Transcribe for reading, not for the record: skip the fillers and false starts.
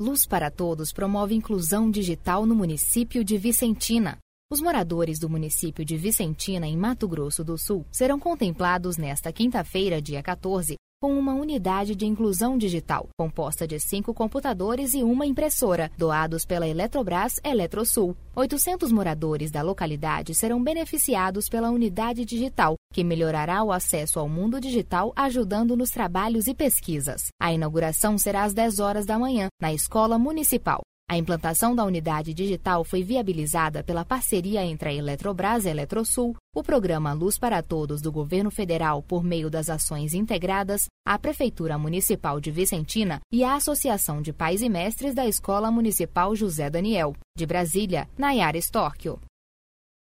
Luz para Todos promove inclusão digital no município de Vicentina. Os moradores do município de Vicentina, em Mato Grosso do Sul, serão contemplados nesta quinta-feira, dia 14, com uma unidade de inclusão digital, composta de 5 computadores e uma impressora, doados pela Eletrobras Eletrosul. 800 moradores da localidade serão beneficiados pela unidade digital, que melhorará o acesso ao mundo digital, ajudando nos trabalhos e pesquisas. A inauguração será às 10 horas da manhã, na Escola Municipal. A implantação da unidade digital foi viabilizada pela parceria entre a Eletrobras Eletrosul, o Programa Luz para Todos do Governo Federal por meio das ações integradas, a Prefeitura Municipal de Vicentina e a Associação de Pais e Mestres da Escola Municipal José Daniel. De Brasília, Nayara Storchio.